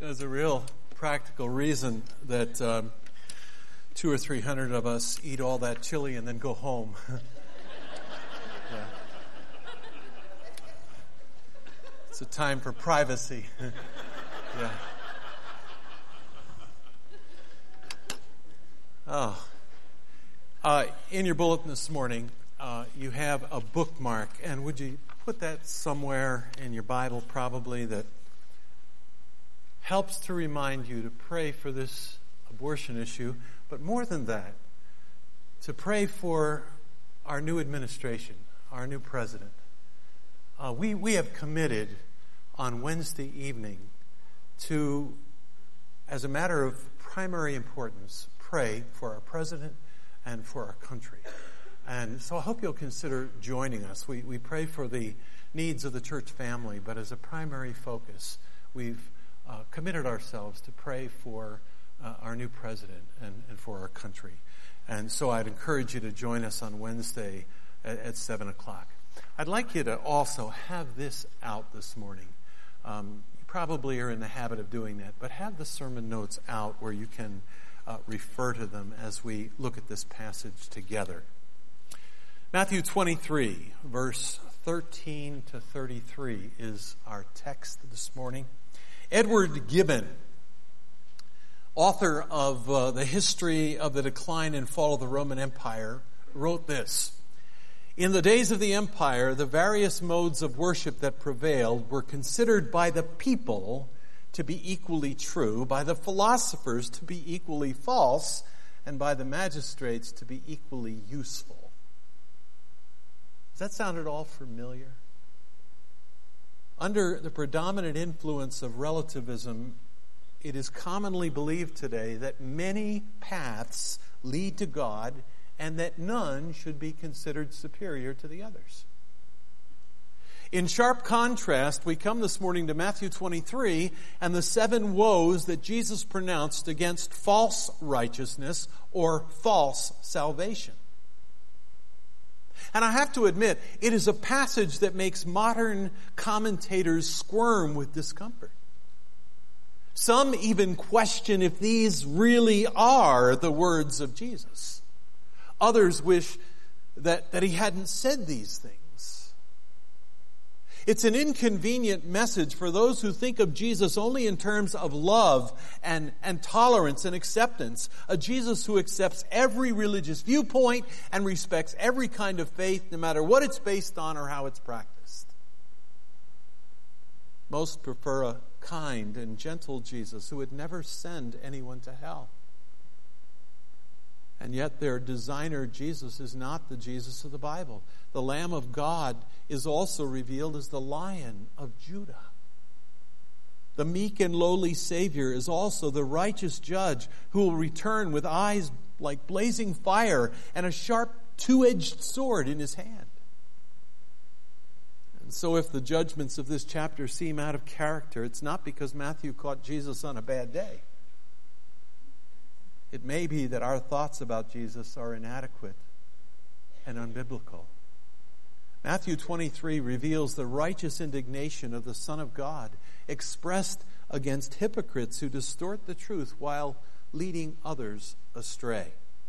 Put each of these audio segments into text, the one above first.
There's a real practical reason that 200 or 300 of us eat all that chili and then go home. Yeah. It's a time for privacy. Yeah. In your bulletin this morning, you have a bookmark, and would you put that somewhere in your Bible, probably, that helps to remind you to pray for this abortion issue, but more than that, to pray for our new administration, our new president. We have committed on Wednesday evening to, as a matter of primary importance, pray for our president and for our country. And so I hope you'll consider joining us. We pray for the needs of the church family, but as a primary focus, we've committed ourselves to pray for our new president and for our country. And so I'd encourage you to join us on Wednesday at 7 o'clock. I'd like you to also have this out this morning. You probably are in the habit of doing that, but have the sermon notes out where you can refer to them as we look at this passage together. Matthew 23, verse 13 to 33 is our text this morning. Edward Gibbon, author of The History of the Decline and Fall of the Roman Empire, wrote this: "In the days of the empire, the various modes of worship that prevailed were considered by the people to be equally true, by the philosophers to be equally false, and by the magistrates to be equally useful." Does that sound at all familiar? Under the predominant influence of relativism, it is commonly believed today that many paths lead to God and that none should be considered superior to the others. In sharp contrast, we come this morning to Matthew 23 and the 7 woes that Jesus pronounced against false righteousness or false salvation. And I have to admit, it is a passage that makes modern commentators squirm with discomfort. Some even question if these really are the words of Jesus. Others wish that he hadn't said these things. It's an inconvenient message for those who think of Jesus only in terms of love and tolerance and acceptance. A Jesus who accepts every religious viewpoint and respects every kind of faith, no matter what it's based on or how it's practiced. Most prefer a kind and gentle Jesus who would never send anyone to hell. And yet their designer Jesus is not the Jesus of the Bible. The Lamb of God is also revealed as the Lion of Judah. The meek and lowly Savior is also the righteous judge who will return with eyes like blazing fire and a sharp two-edged sword in his hand. And so if the judgments of this chapter seem out of character, it's not because Matthew caught Jesus on a bad day. It may be that our thoughts about Jesus are inadequate and unbiblical. Matthew 23 reveals the righteous indignation of the Son of God expressed against hypocrites who distort the truth while leading others astray.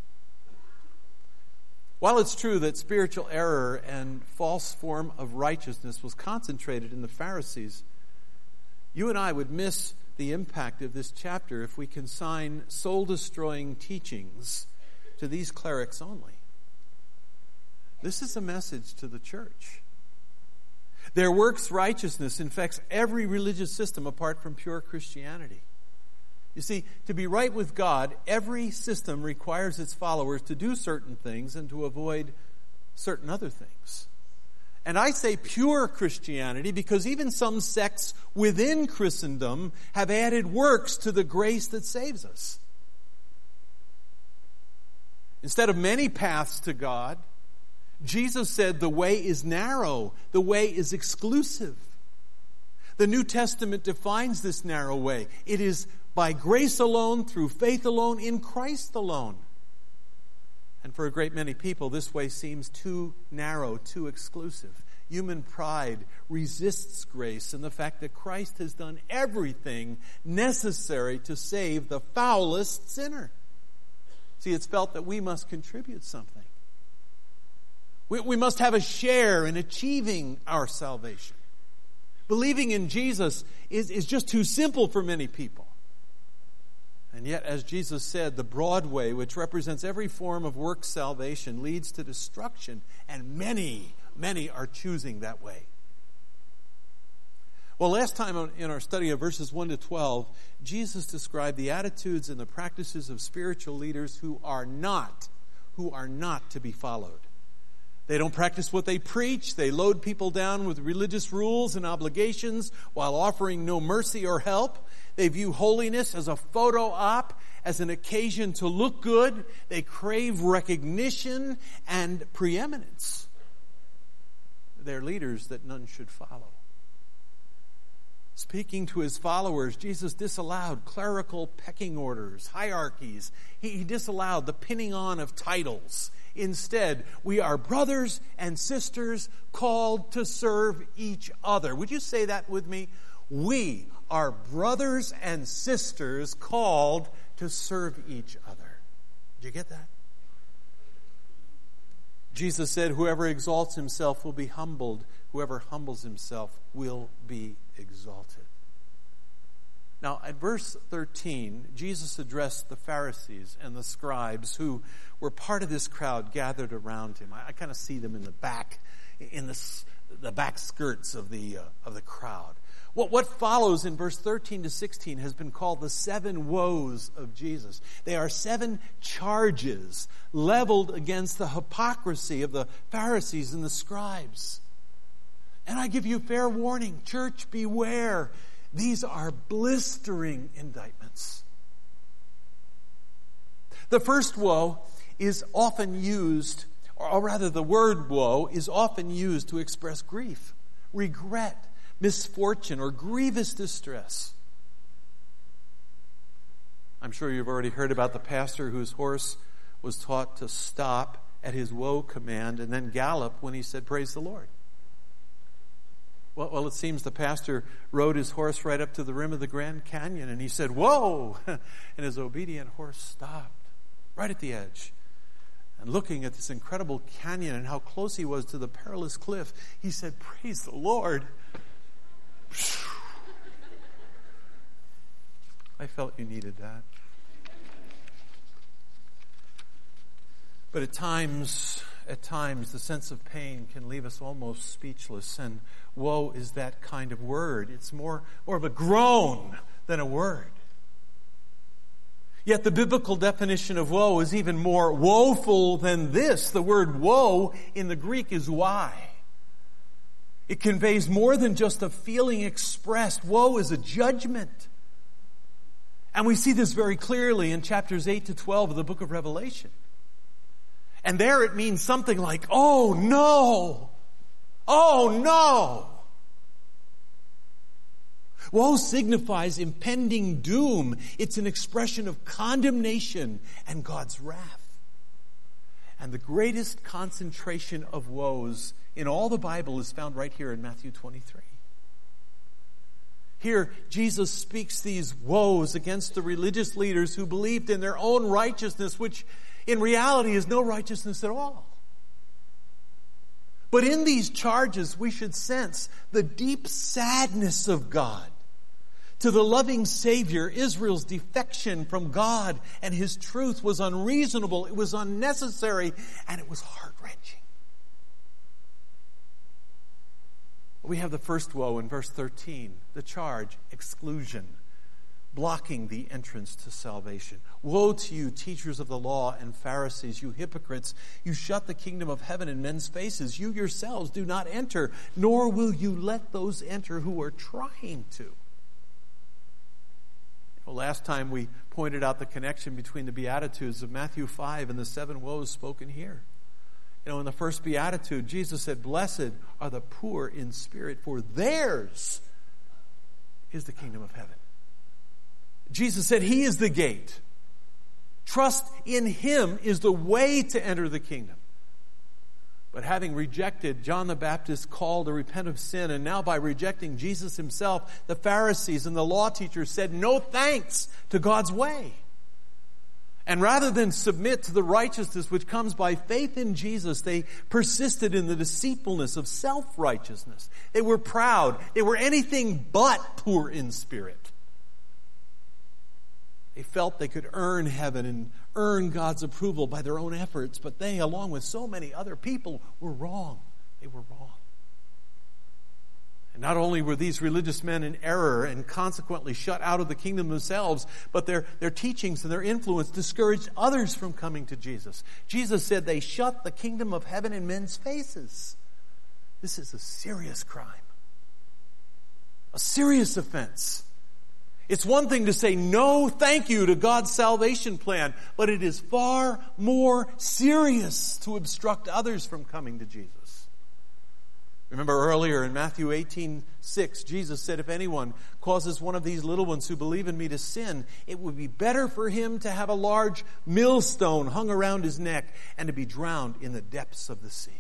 While it's true that spiritual error and false form of righteousness was concentrated in the Pharisees, you and I would miss the impact of this chapter if we consign soul-destroying teachings to these clerics only. This is a message to the church. Their works righteousness infects every religious system apart from pure Christianity. You see, to be right with God, every system requires its followers to do certain things and to avoid certain other things. And I say pure Christianity because even some sects within Christendom have added works to the grace that saves us. Instead of many paths to God, Jesus said the way is narrow, the way is exclusive. The New Testament defines this narrow way. It is by grace alone, through faith alone, in Christ alone. And for a great many people, this way seems too narrow, too exclusive. Human pride resists grace and the fact that Christ has done everything necessary to save the foulest sinner. See, it's felt that we must contribute something. We must have a share in achieving our salvation. Believing in Jesus is just too simple for many people. And yet, as Jesus said, the broad way, which represents every form of work salvation, leads to destruction, and many are choosing that way. Well, last time in our study of verses 1 to 12, Jesus described the attitudes and the practices of spiritual leaders who are not to be followed. They don't practice what they preach. They load people down with religious rules and obligations while offering no mercy or help. They view holiness as a photo op, as an occasion to look good. They crave recognition and preeminence. They're leaders that none should follow. Speaking to his followers, Jesus disallowed clerical pecking orders, hierarchies. He disallowed the pinning on of titles. Instead, we are brothers and sisters called to serve each other. Would you say that with me? We are brothers and sisters called to serve each other. Did you get that? Jesus said, whoever exalts himself will be humbled. Whoever humbles himself will be exalted. Now, at verse 13, Jesus addressed the Pharisees and the scribes who were part of this crowd gathered around him. I kind of see them in the back, in the back skirts of the crowd. What follows in verse 13 to 16 has been called the 7 woes of Jesus. They are 7 charges leveled against the hypocrisy of the Pharisees and the scribes. And I give you fair warning, church, beware. These are blistering indictments. The first woe is often used, or rather the word woe is often used to express grief, regret, misfortune, or grievous distress. I'm sure you've already heard about the pastor whose horse was taught to stop at his woe command and then gallop when he said, "Praise the Lord." Well, it seems the pastor rode his horse right up to the rim of the Grand Canyon and he said, "Whoa!" And his obedient horse stopped right at the edge. And looking at this incredible canyon and how close he was to the perilous cliff, he said, "Praise the Lord." I felt you needed that. But at times, the sense of pain can leave us almost speechless, and woe is that kind of word. It's more of a groan than a word. Yet the biblical definition of woe is even more woeful than this. The word woe in the Greek is why. It conveys more than just a feeling expressed. Woe is a judgment. And we see this very clearly in chapters 8 to 12 of the book of Revelation. And there it means something like, "Oh no! Oh no!" Woe signifies impending doom. It's an expression of condemnation and God's wrath. And the greatest concentration of woes in all the Bible is found right here in Matthew 23. Here, Jesus speaks these woes against the religious leaders who believed in their own righteousness, which in reality is no righteousness at all. But in these charges, we should sense the deep sadness of God. To the loving Savior, Israel's defection from God and His truth was unreasonable, it was unnecessary, and it was heart-wrenching. We have the first woe in verse 13, the charge, exclusion, blocking the entrance to salvation. Woe to you, teachers of the law and Pharisees, you hypocrites! You shut the kingdom of heaven in men's faces. You yourselves do not enter, nor will you let those enter who are trying to. Well, last time we pointed out the connection between the Beatitudes of Matthew 5 and the 7 woes spoken here. In the first Beatitude, Jesus said, "Blessed are the poor in spirit, for theirs is the kingdom of heaven." Jesus said He is the gate. Trust in Him is the way to enter the kingdom. But having rejected John the Baptist's call to repent of sin, and now by rejecting Jesus himself, the Pharisees and the law teachers said no thanks to God's way. And rather than submit to the righteousness which comes by faith in Jesus, they persisted in the deceitfulness of self-righteousness. They were proud. They were anything but poor in spirit. They felt they could earn heaven and earn God's approval by their own efforts, but they, along with so many other people, were wrong. They were wrong. And not only were these religious men in error and consequently shut out of the kingdom themselves, but their teachings and their influence discouraged others from coming to Jesus. Jesus said they shut the kingdom of heaven in men's faces. This is a serious crime, a serious offense. It's one thing to say no thank you to God's salvation plan, but it is far more serious to obstruct others from coming to Jesus. Remember earlier in Matthew 18:6, Jesus said, if anyone causes one of these little ones who believe in me to sin, it would be better for him to have a large millstone hung around his neck and to be drowned in the depths of the sea.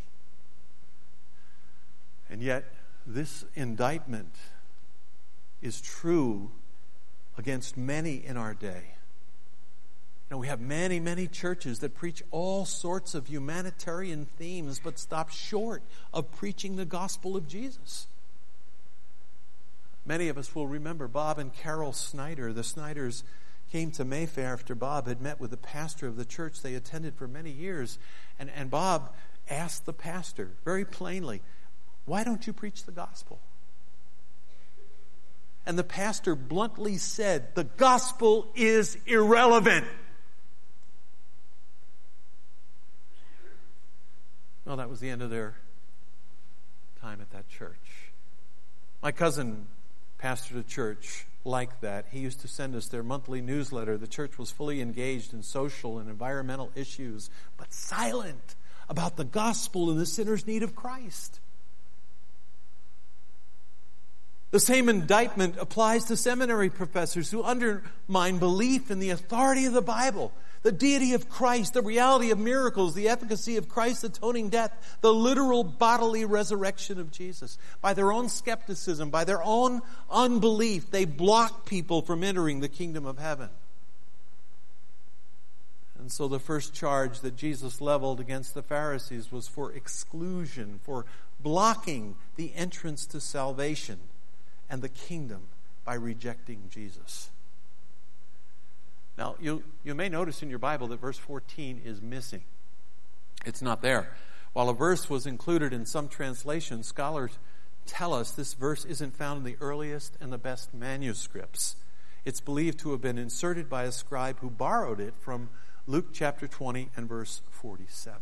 And yet, this indictment is true against many in our day. You know, we have many, many churches that preach all sorts of humanitarian themes, but stop short of preaching the gospel of Jesus. Many of us will remember Bob and Carol Snyder. The Snyders came to Mayfair after Bob had met with the pastor of the church they attended for many years. And Bob asked the pastor very plainly, why don't you preach the gospel? And the pastor bluntly said, the gospel is irrelevant. Well, that was the end of their time at that church. My cousin pastored a church like that. He used to send us their monthly newsletter. The church was fully engaged in social and environmental issues, but silent about the gospel and the sinner's need of Christ. The same indictment applies to seminary professors who undermine belief in the authority of the Bible, the deity of Christ, the reality of miracles, the efficacy of Christ's atoning death, the literal bodily resurrection of Jesus. By their own skepticism, by their own unbelief, they block people from entering the kingdom of heaven. And so the first charge that Jesus leveled against the Pharisees was for exclusion, for blocking the entrance to salvation and the kingdom by rejecting Jesus. Now, you may notice in your Bible that verse 14 is missing. It's not there. While a verse was included in some translations, scholars tell us this verse isn't found in the earliest and the best manuscripts. It's believed to have been inserted by a scribe who borrowed it from Luke chapter 20 and verse 47.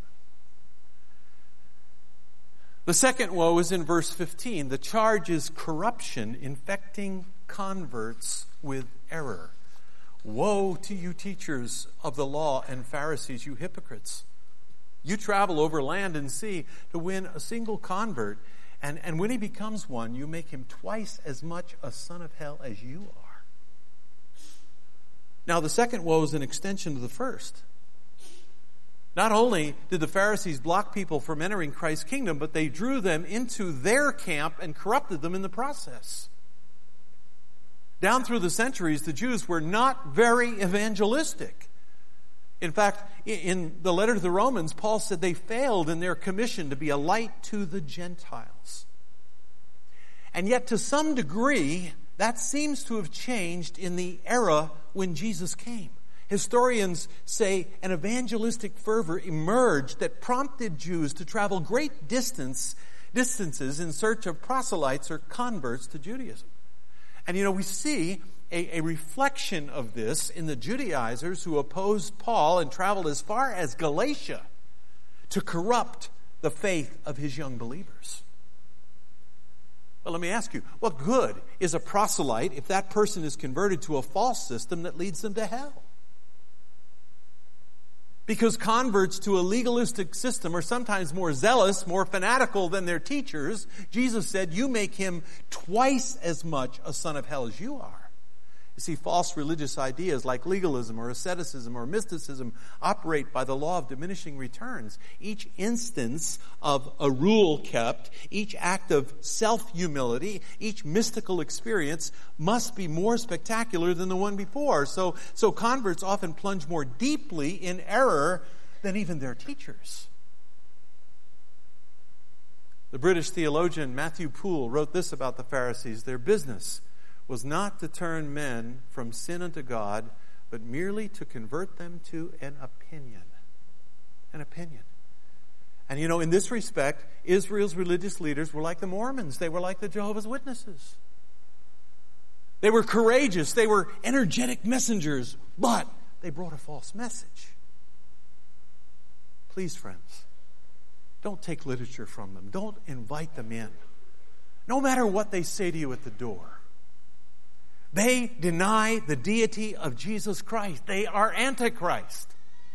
The second woe is in verse 15. The charge is corruption, infecting converts with error. Woe to you, teachers of the law and Pharisees, you hypocrites! You travel over land and sea to win a single convert, and when he becomes one, you make him twice as much a son of hell as you are. Now, the second woe is an extension of the first. Not only did the Pharisees block people from entering Christ's kingdom, but they drew them into their camp and corrupted them in the process. Down through the centuries, the Jews were not very evangelistic. In fact, in the letter to the Romans, Paul said they failed in their commission to be a light to the Gentiles. And yet, to some degree, that seems to have changed in the era when Jesus came. Historians say an evangelistic fervor emerged that prompted Jews to travel great distances in search of proselytes or converts to Judaism. And we see a reflection of this in the Judaizers who opposed Paul and traveled as far as Galatia to corrupt the faith of his young believers. Well, let me ask you, what good is a proselyte if that person is converted to a false system that leads them to hell? Because converts to a legalistic system are sometimes more zealous, more fanatical than their teachers. Jesus said, you make him twice as much a son of hell as you are. You see, false religious ideas like legalism or asceticism or mysticism operate by the law of diminishing returns. Each instance of a rule kept, each act of self-humility, each mystical experience must be more spectacular than the one before. So converts often plunge more deeply in error than even their teachers. The British theologian Matthew Poole wrote this about the Pharisees: their business was not to turn men from sin unto God, but merely to convert them to an opinion. An opinion. And in this respect, Israel's religious leaders were like the Mormons. They were like the Jehovah's Witnesses. They were courageous. They were energetic messengers, but they brought a false message. Please, friends, don't take literature from them. Don't invite them in. No matter what they say to you at the door. They deny the deity of Jesus Christ. They are Antichrist.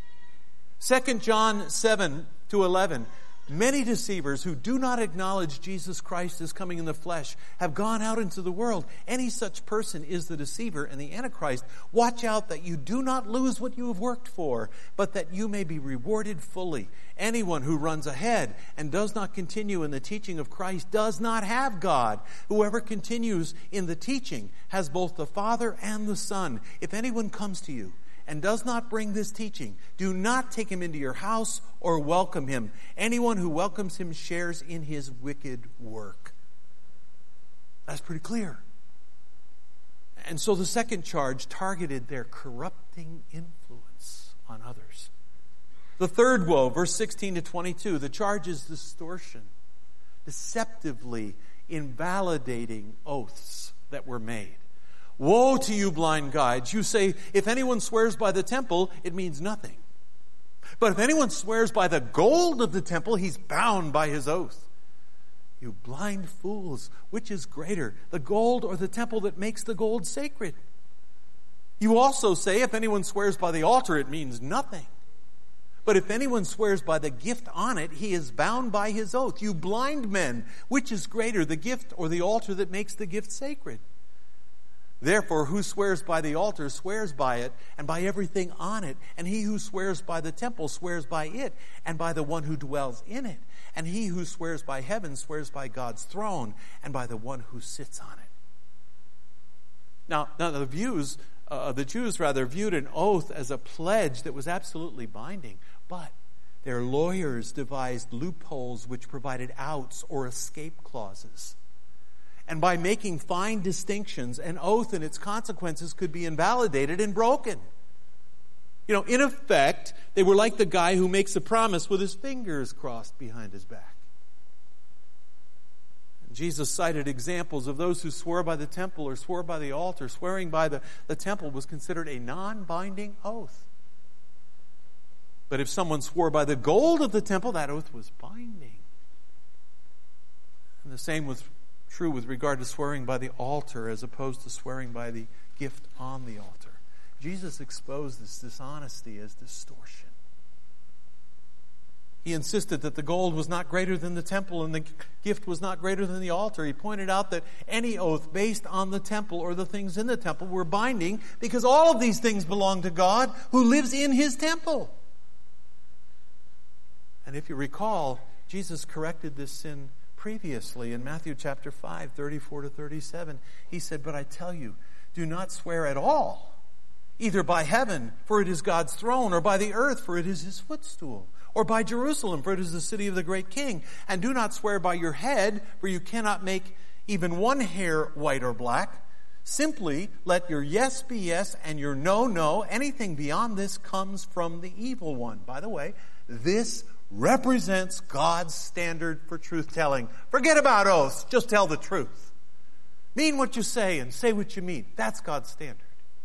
2 John 7-11. Many deceivers who do not acknowledge Jesus Christ as coming in the flesh have gone out into the world. Any such person is the deceiver and the Antichrist. Watch out that you do not lose what you have worked for, but that you may be rewarded fully. Anyone who runs ahead and does not continue in the teaching of Christ does not have God. Whoever continues in the teaching has both the Father and the Son. If anyone comes to you and does not bring this teaching, do not take him into your house or welcome him. Anyone who welcomes him shares in his wicked work. That's pretty clear. And so the second charge targeted their corrupting influence on others. The third woe, verse 16-22, the charge is distortion, deceptively invalidating oaths that were made. Woe to you, blind guides! You say, if anyone swears by the temple, it means nothing. But if anyone swears by the gold of the temple, he's bound by his oath. You blind fools, which is greater, the gold or the temple that makes the gold sacred? You also say, if anyone swears by the altar, it means nothing. But if anyone swears by the gift on it, he is bound by his oath. You blind men, which is greater, the gift or the altar that makes the gift sacred? Therefore, who swears by the altar swears by it and by everything on it. And he who swears by the temple swears by it and by the one who dwells in it. And he who swears by heaven swears by God's throne and by the one who sits on it. Now the Jews viewed an oath as a pledge that was absolutely binding. But their lawyers devised loopholes which provided outs or escape clauses. And by making fine distinctions, an oath and its consequences could be invalidated and broken. In effect, they were like the guy who makes a promise with his fingers crossed behind his back. And Jesus cited examples of those who swore by the temple or swore by the altar. Swearing by the temple was considered a non-binding oath. But if someone swore by the gold of the temple, that oath was binding. And the same was true with regard to swearing by the altar as opposed to swearing by the gift on the altar. Jesus exposed this dishonesty as distortion. He insisted that the gold was not greater than the temple and the gift was not greater than the altar. He pointed out that any oath based on the temple or the things in the temple were binding because all of these things belong to God who lives in his temple. And if you recall, Jesus corrected this sin previously in Matthew chapter 5, 34-37. He said, but I tell you, do not swear at all, either by heaven, for it is God's throne, or by the earth, for it is his footstool, or by Jerusalem, for it is the city of the great king. And do not swear by your head, for you cannot make even one hair white or black. Simply let your yes be yes and your no, no. Anything beyond this comes from the evil one. By the way, this represents God's standard for truth-telling. Forget about oaths. Just tell the truth. Mean what you say and say what you mean. That's God's standard.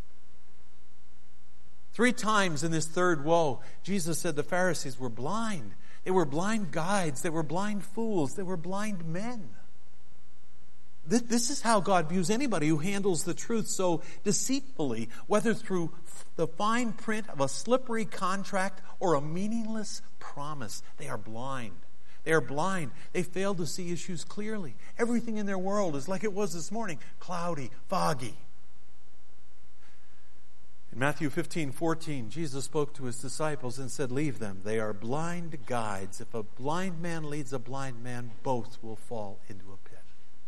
3 times in this third woe, Jesus said the Pharisees were blind. They were blind guides. They were blind fools. They were blind men. This is how God views anybody who handles the truth so deceitfully, whether through the fine print of a slippery contract or a meaningless promise. They are blind. They are blind. They fail to see issues clearly. Everything in their world is like it was this morning, cloudy, foggy. Matthew 15:14, Jesus spoke to his disciples and said, "Leave them. They are blind guides. If a blind man leads a blind man, both will fall into a pit."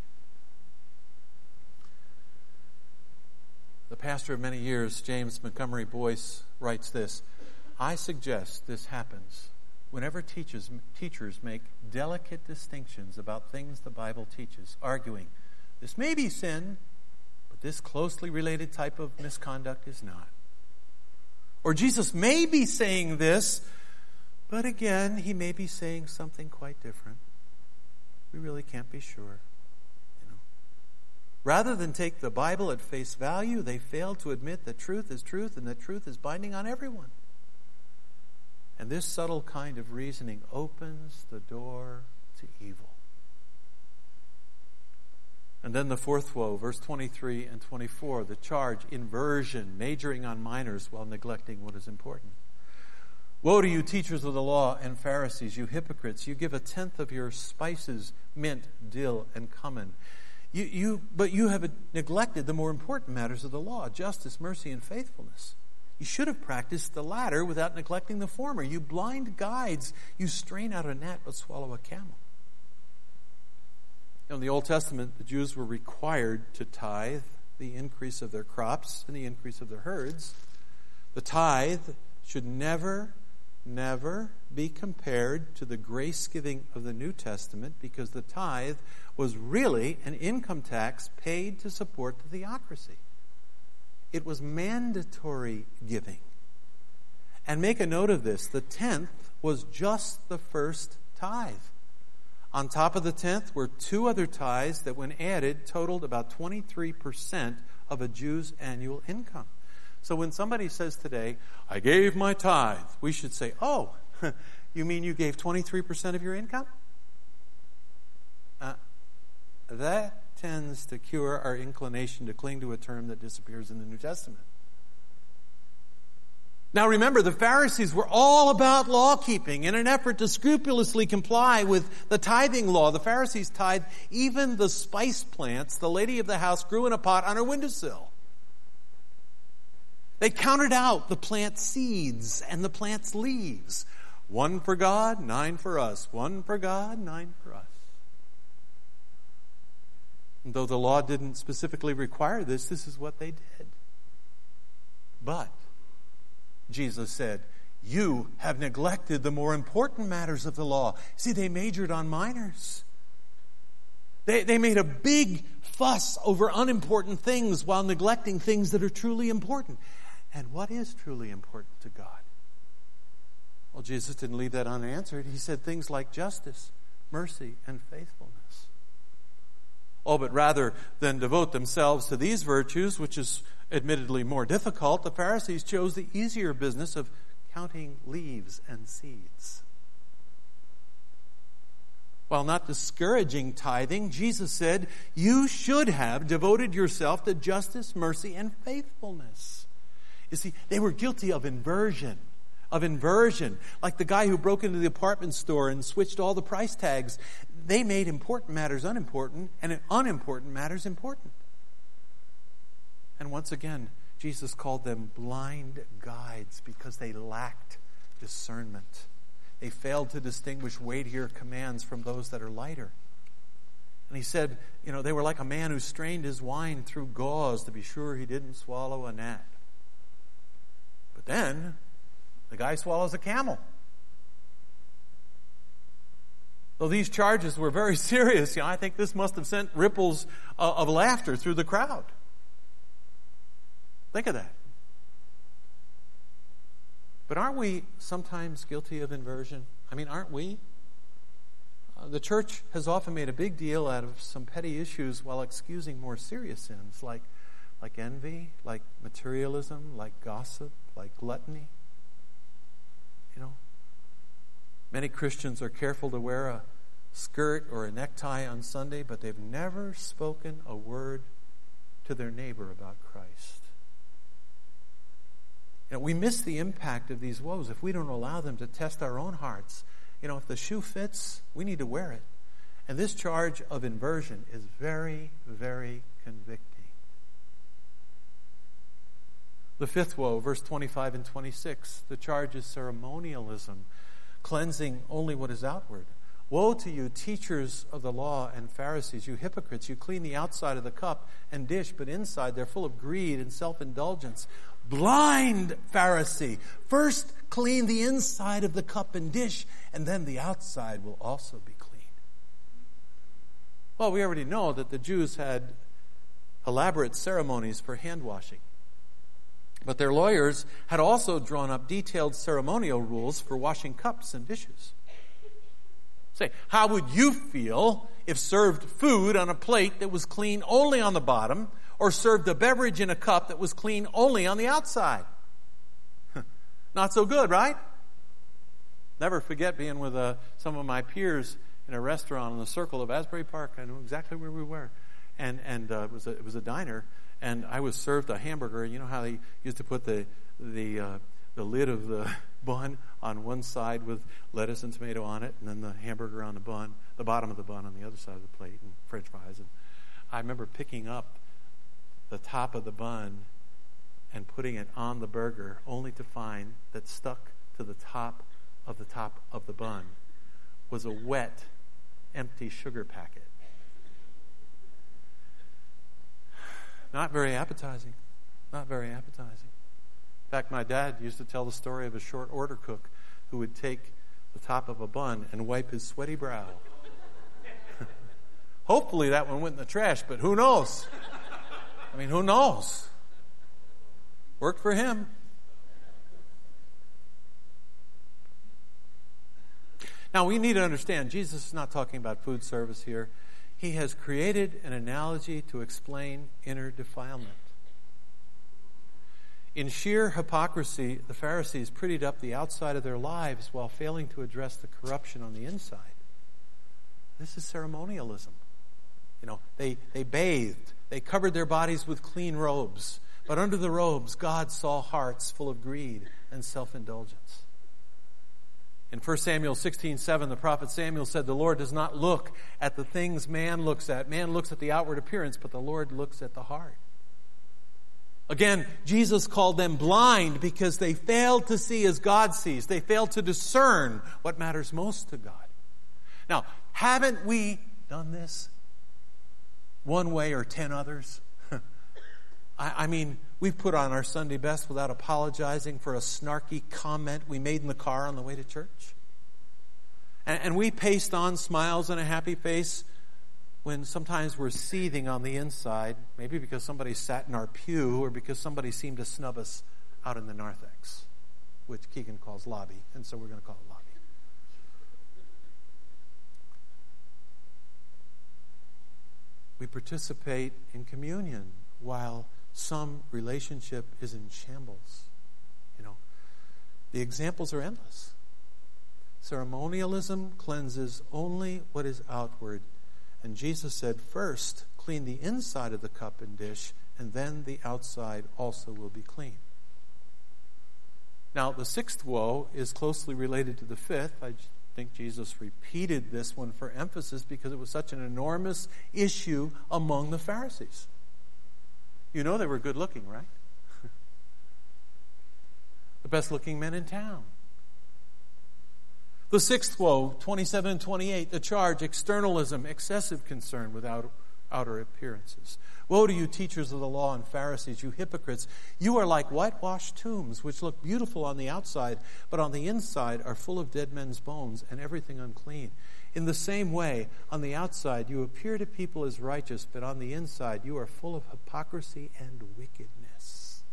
The pastor of many years, James Montgomery Boyce, writes this: "I suggest this happens whenever teachers make delicate distinctions about things the Bible teaches, arguing, this may be sin, but this closely related type of misconduct is not. Or Jesus may be saying this, but again, he may be saying something quite different. We really can't be sure. Rather than take the Bible at face value, they fail to admit that truth is truth and that truth is binding on everyone. And this subtle kind of reasoning opens the door to evil." And then the fourth woe, verse 23 and 24, the charge, inversion, majoring on minors while neglecting what is important. "Woe to you, teachers of the law and Pharisees, you hypocrites! You give a tenth of your spices, mint, dill, and cumin. But you have neglected the more important matters of the law, justice, mercy, and faithfulness. You should have practiced the latter without neglecting the former. You blind guides, you strain out a gnat but swallow a camel." In the Old Testament, the Jews were required to tithe the increase of their crops and the increase of their herds. The tithe should never be compared to the grace-giving of the New Testament, because the tithe was really an income tax paid to support the theocracy. It was mandatory giving. And make a note of this, the tenth was just the first tithe. On top of the tenth were two other tithes that, when added, totaled about 23% of a Jew's annual income. So when somebody says today, "I gave my tithe," we should say, "Oh, you mean you gave 23% of your income?" That tends to cure our inclination to cling to a term that disappears in the New Testament. Now remember, the Pharisees were all about law-keeping. In an effort to scrupulously comply with the tithing law, the Pharisees tithed even the spice plants the lady of the house grew in a pot on her windowsill. They counted out the plant seeds and the plant's leaves. 1 for God, 9 for us. 1 for God, 9 for us. And though the law didn't specifically require this, this is what they did. But Jesus said, "You have neglected the more important matters of the law." See, they majored on minors. They made a big fuss over unimportant things while neglecting things that are truly important. And what is truly important to God? Well, Jesus didn't leave that unanswered. He said things like justice, mercy, and faithfulness. Oh, but rather than devote themselves to these virtues, which is admittedly more difficult, the Pharisees chose the easier business of counting leaves and seeds. While not discouraging tithing, Jesus said, "You should have devoted yourself to justice, mercy, and faithfulness." You see, they were guilty of inversion. Like the guy who broke into the apartment store and switched all the price tags. They made important matters unimportant and unimportant matters important. And once again, Jesus called them blind guides because they lacked discernment. They failed to distinguish weightier commands from those that are lighter. And he said, they were like a man who strained his wine through gauze to be sure he didn't swallow a gnat. But then, the guy swallows a camel. Though these charges were very serious, I think this must have sent ripples of laughter through the crowd. Think of that. But aren't we sometimes guilty of inversion? Aren't we? The church has often made a big deal out of some petty issues while excusing more serious sins like envy, like materialism, like gossip, like gluttony. Many Christians are careful to wear a skirt or a necktie on Sunday, but they've never spoken a word to their neighbor about Christ. We miss the impact of these woes if we don't allow them to test our own hearts. If the shoe fits, we need to wear it. And this charge of inversion is very, very convicting. The fifth woe, verse 25 and 26, the charge is ceremonialism, cleansing only what is outward. Woe to you, teachers of the law and Pharisees, you hypocrites! You clean the outside of the cup and dish, but inside they're full of greed and self-indulgence. Blind Pharisee! First clean the inside of the cup and dish, and then the outside will also be clean. Well, we already know that the Jews had elaborate ceremonies for hand washing. But their lawyers had also drawn up detailed ceremonial rules for washing cups and dishes. Say, how would you feel if served food on a plate that was clean only on the bottom, or served a beverage in a cup that was clean only on the outside? Not so good, right? Never forget being with some of my peers in a restaurant in the Circle of Asbury Park. I knew exactly where we were. And it was a diner, and I was served a hamburger. You know how they used to put the lid of the bun on one side with lettuce and tomato on it, and then the hamburger on the bun, the bottom of the bun on the other side of the plate, and French fries. And I remember picking up the top of the bun and putting it on the burger, only to find that stuck to the top of the bun was a wet, empty sugar packet. Not very appetizing. Not very appetizing. In fact, my dad used to tell the story of a short order cook who would take the top of a bun and wipe his sweaty brow. Hopefully that one went in the trash, but who knows? I mean, who knows? Worked for him. Now, we need to understand, Jesus is not talking about food service here. He has created an analogy to explain inner defilement. In sheer hypocrisy, the Pharisees prettied up the outside of their lives while failing to address the corruption on the inside. This is ceremonialism. You know, they bathed. They covered their bodies with clean robes. But under the robes, God saw hearts full of greed and self-indulgence. In 1 Samuel 16:7, the prophet Samuel said, "The Lord does not look at the things man looks at. Man looks at the outward appearance, but the Lord looks at the heart." Again, Jesus called them blind because they failed to see as God sees. They failed to discern what matters most to God. Now, haven't we done this one way or 10 others? I mean, we've put on our Sunday best without apologizing for a snarky comment we made in the car on the way to church. And we paste on smiles and a happy face when sometimes we're seething on the inside, maybe because somebody sat in our pew or because somebody seemed to snub us out in the narthex, which Keegan calls lobby, and so we're going to call it lobby. We participate in communion while some relationship is in shambles. You know, the examples are endless. Ceremonialism cleanses only what is outward. And Jesus said, first, clean the inside of the cup and dish, and then the outside also will be clean. Now, the sixth woe is closely related to the fifth. I think Jesus repeated this one for emphasis because it was such an enormous issue among the Pharisees. You know they were good looking, right? The best looking men in town. The sixth woe, 27 and 28, the charge, externalism, excessive concern with outer appearances. Woe to you, teachers of the law and Pharisees, you hypocrites! You are like whitewashed tombs, which look beautiful on the outside, but on the inside are full of dead men's bones and everything unclean. In the same way, on the outside you appear to people as righteous, but on the inside you are full of hypocrisy and wickedness.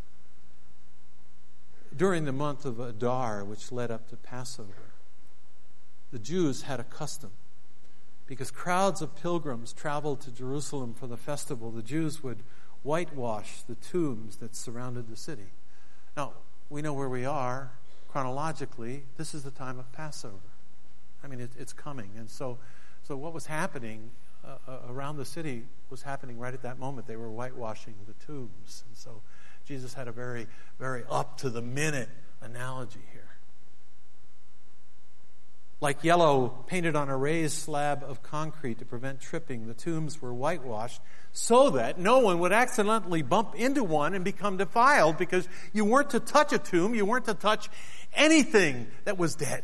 During the month of Adar, which led up to Passover, the Jews had a custom. Because crowds of pilgrims traveled to Jerusalem for the festival, the Jews would whitewash the tombs that surrounded the city. Now, we know where we are chronologically. This is the time of Passover. I mean, it's coming. And so what was happening around the city was happening right at that moment. They were whitewashing the tombs. And so Jesus had a very, very up-to-the-minute analogy here. like yellow painted on a raised slab of concrete to prevent tripping. The tombs were whitewashed so that no one would accidentally bump into one and become defiled, because you weren't to touch a tomb, you weren't to touch anything that was dead.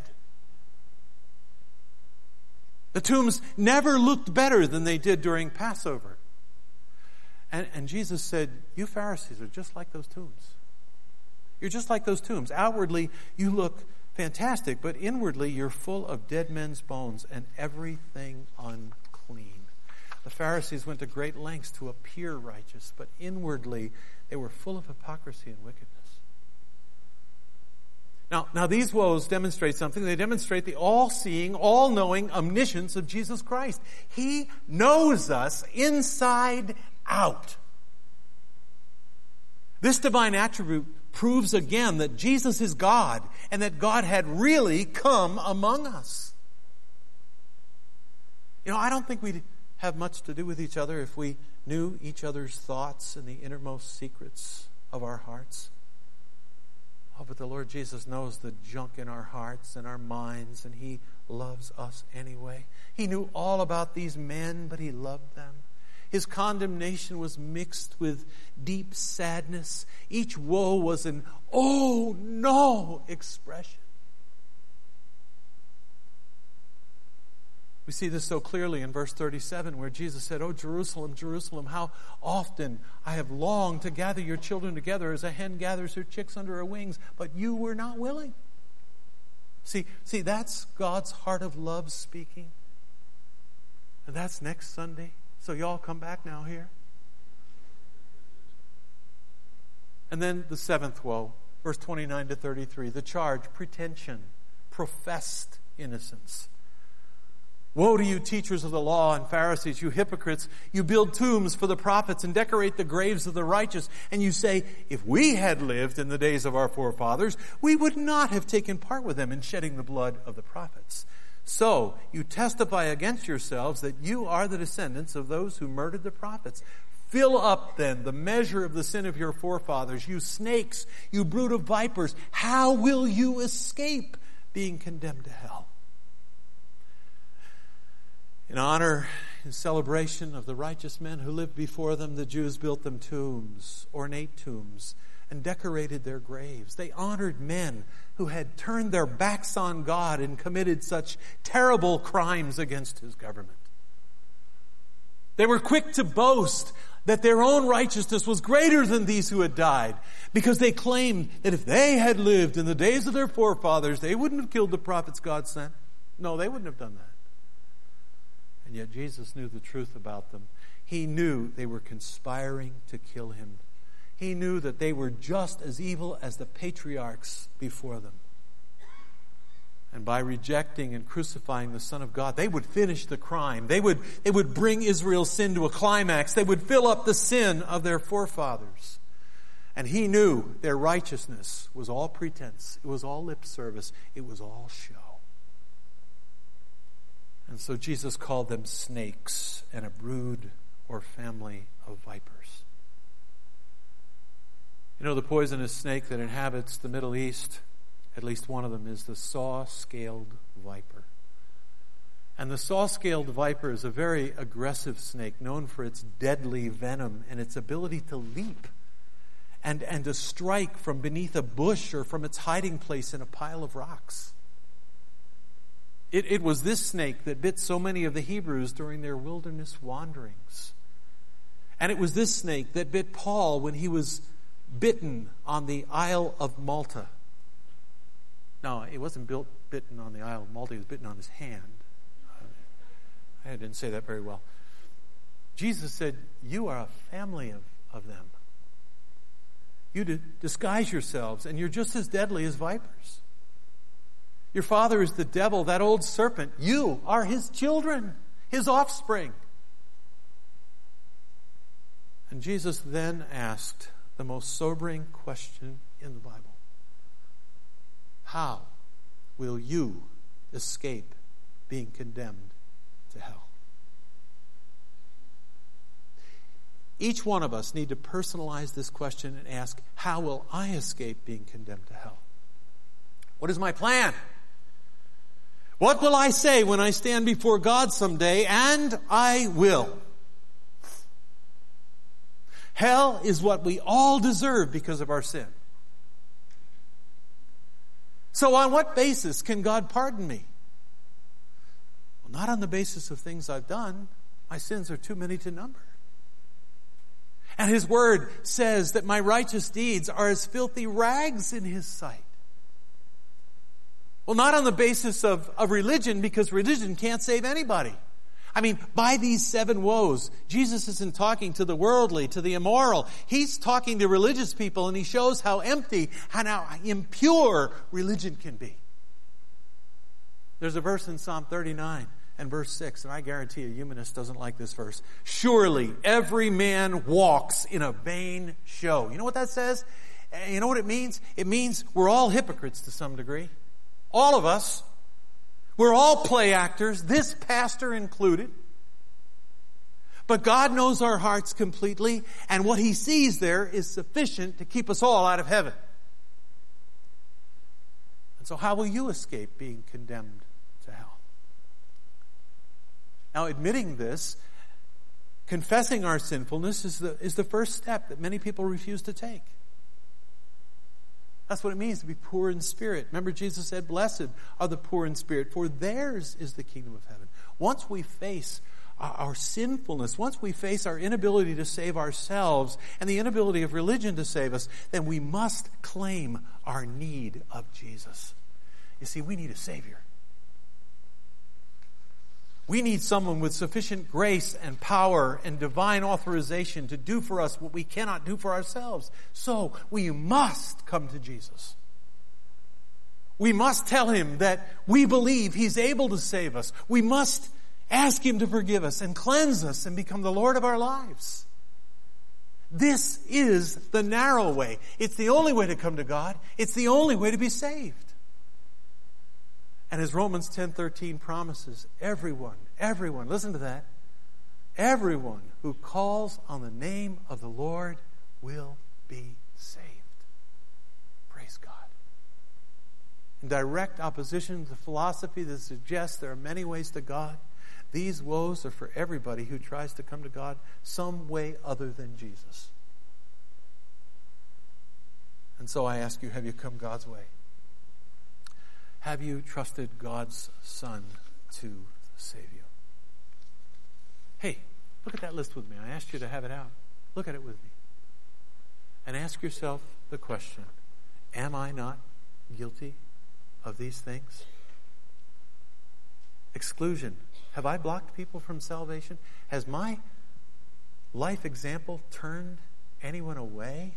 The tombs never looked better than they did during Passover. And Jesus said, you Pharisees are just like those tombs. You're just like those tombs. Outwardly, you look fantastic, but inwardly, you're full of dead men's bones and everything unclean. The Pharisees went to great lengths to appear righteous, but inwardly, they were full of hypocrisy and wickedness. Now these woes demonstrate something. They demonstrate the all-seeing, all-knowing omniscience of Jesus Christ. He knows us inside out. This divine attribute proves again that Jesus is God and that God had really come among us. I don't think we'd have much to do with each other if we knew each other's thoughts and the innermost secrets of our hearts. Oh, but the Lord Jesus knows the junk in our hearts and our minds, and He loves us anyway. He knew all about these men, but He loved them. His condemnation was mixed with deep sadness. Each woe was an "oh no" expression. We see this so clearly in verse 37, where Jesus said, "Oh, Jerusalem, Jerusalem, how often I have longed to gather your children together as a hen gathers her chicks under her wings, but you were not willing." See, that's God's heart of love speaking. And that's next Sunday. So y'all come back now here. And then the seventh woe, verse 29 to 33, the charge, pretension, professed innocence. Woe to you, teachers of the law and Pharisees, you hypocrites! You build tombs for the prophets and decorate the graves of the righteous. And you say, if we had lived in the days of our forefathers, we would not have taken part with them in shedding the blood of the prophets. So you testify against yourselves that you are the descendants of those who murdered the prophets. Fill up, then, the measure of the sin of your forefathers. You snakes, you brood of vipers, how will you escape being condemned to hell? In honor and celebration of the righteous men who lived before them, the Jews built them tombs, ornate tombs, and decorated their graves. They honored men who had turned their backs on God and committed such terrible crimes against His government. They were quick to boast that their own righteousness was greater than these who had died, because they claimed that if they had lived in the days of their forefathers, they wouldn't have killed the prophets God sent. No, they wouldn't have done that. And yet Jesus knew the truth about them. He knew they were conspiring to kill Him. He knew that they were just as evil as the patriarchs before them. And by rejecting and crucifying the Son of God, they would finish the crime. They would bring Israel's sin to a climax. They would fill up the sin of their forefathers. And He knew their righteousness was all pretense. It was all lip service. It was all show. And so Jesus called them snakes and a brood or family of vipers. The poisonous snake that inhabits the Middle East, at least one of them, is the saw-scaled viper. And the saw-scaled viper is a very aggressive snake, known for its deadly venom and its ability to leap and to strike from beneath a bush or from its hiding place in a pile of rocks. It was this snake that bit so many of the Hebrews during their wilderness wanderings. And it was this snake that bit Paul when he was bitten on the Isle of Malta. No, it wasn't bitten on the Isle of Malta. He was bitten on his hand. I didn't say that very well. Jesus said, you are a family of them. You disguise yourselves, and you're just as deadly as vipers. Your father is the devil, that old serpent. You are his children, his offspring. And Jesus then asked the most sobering question in the Bible. How will you escape being condemned to hell? Each one of us need to personalize this question and ask, how will I escape being condemned to hell? What is my plan? What will I say when I stand before God someday? And I will. Hell is what we all deserve because of our sin. So on what basis can God pardon me? Well, not on the basis of things I've done. My sins are too many to number. And His Word says that my righteous deeds are as filthy rags in His sight. Well, not on the basis of religion, because religion can't save anybody. I mean, by these 7 woes, Jesus isn't talking to the worldly, to the immoral. He's talking to religious people, and He shows how empty and how impure religion can be. There's a verse in Psalm 39 and verse 6, and I guarantee a humanist doesn't like this verse. Surely every man walks in a vain show. You know what that says? You know what it means? It means we're all hypocrites to some degree. All of us. We're all play actors, this pastor included. But God knows our hearts completely, and what He sees there is sufficient to keep us all out of heaven. And so how will you escape being condemned to hell? Now, admitting this, confessing our sinfulness is the first step that many people refuse to take. That's what it means to be poor in spirit. Remember, Jesus said, "Blessed are the poor in spirit, for theirs is the kingdom of heaven." Once we face our sinfulness, once we face our inability to save ourselves and the inability of religion to save us, then we must claim our need of Jesus. You see, we need a Savior. We need someone with sufficient grace and power and divine authorization to do for us what we cannot do for ourselves. So we must come to Jesus. We must tell Him that we believe He's able to save us. We must ask Him to forgive us and cleanse us and become the Lord of our lives. This is the narrow way. It's the only way to come to God. It's the only way to be saved. And as Romans 10:13 promises, everyone, listen to that, everyone who calls on the name of the Lord will be saved. Praise God. In direct opposition to the philosophy that suggests there are many ways to God, these woes are for everybody who tries to come to God some way other than Jesus. And so I ask you, have you come God's way? Have you trusted God's Son to save you? Hey, look at that list with me. I asked you to have it out. Look at it with me. And ask yourself the question, am I not guilty of these things? Exclusion. Have I blocked people from salvation? Has my life example turned anyone away?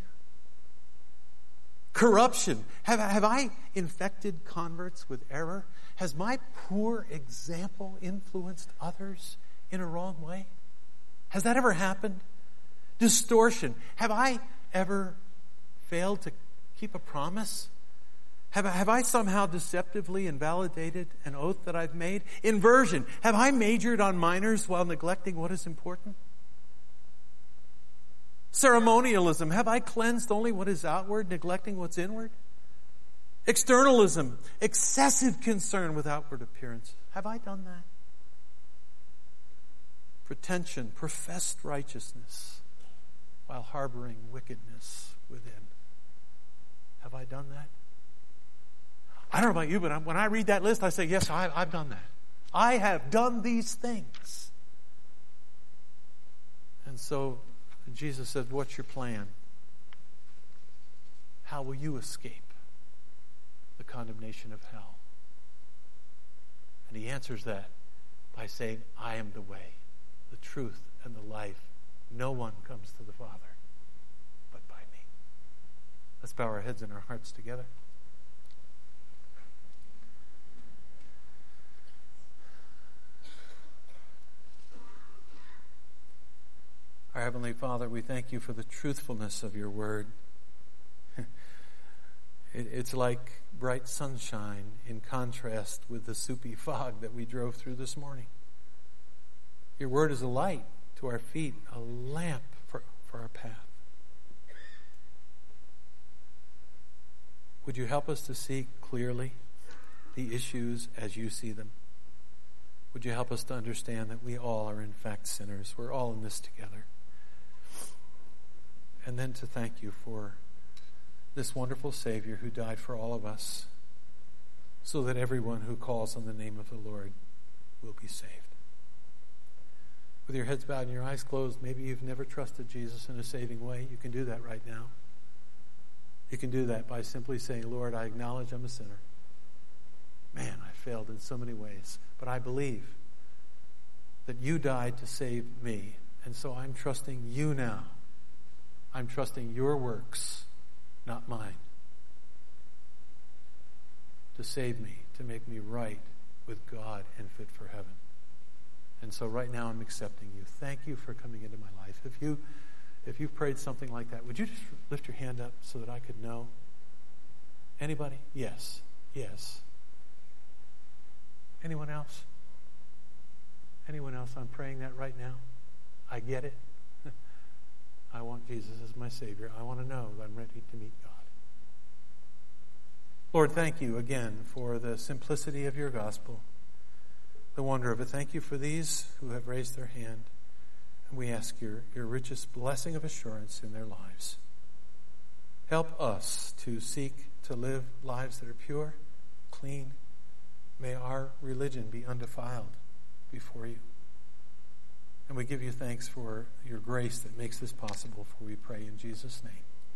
Corruption. Have I infected converts with error? Has my poor example influenced others in a wrong way? Has that ever happened? Distortion. Have I ever failed to keep a promise? Have I somehow deceptively invalidated an oath that I've made? Inversion. Have I majored on minors while neglecting what is important? Ceremonialism. Have I cleansed only what is outward, neglecting what's inward? Externalism. Excessive concern with outward appearance. Have I done that? Pretension. Professed righteousness while harboring wickedness within. Have I done that? I don't know about you, but when I read that list, I say, yes, I've done that. I have done these things. And so Jesus said, what's your plan? How will you escape the condemnation of hell? And He answers that by saying, I am the way, the truth, and the life. No one comes to the Father but by me. Let's bow our heads and our hearts together. Our Heavenly Father, we thank You for the truthfulness of Your word. It's like bright sunshine in contrast with the soupy fog that we drove through this morning. Your word is a light to our feet, a lamp for our path. Would You help us to see clearly the issues as you see them. Would you help us to understand that we all are in fact sinners? We're all in this together. And then to thank you for this wonderful Savior who died for all of us, so that everyone who calls on the name of the Lord will be saved. With your heads bowed and your eyes closed, maybe you've never trusted Jesus in a saving way. You can do that right now. You can do that by simply saying, Lord, I acknowledge I'm a sinner. Man, I failed in so many ways, but I believe that you died to save me, and so I'm trusting you now. I'm trusting your works, not mine, to save me, to make me right with God and fit for heaven. And so right now I'm accepting you. Thank you for coming into my life. If you've prayed something like that, would you just lift your hand up so that I could know? Anybody? Yes. Yes. Anyone else? Anyone else? I'm praying that right now. I get it. I want Jesus as my Savior. I want to know that I'm ready to meet God. Lord, thank you again for the simplicity of your gospel, the wonder of it. Thank you for these who have raised their hand. And we ask your richest blessing of assurance in their lives. Help us to seek to live lives that are pure, clean. May our religion be undefiled before you. And we give you thanks for your grace that makes this possible, for we pray in Jesus' name.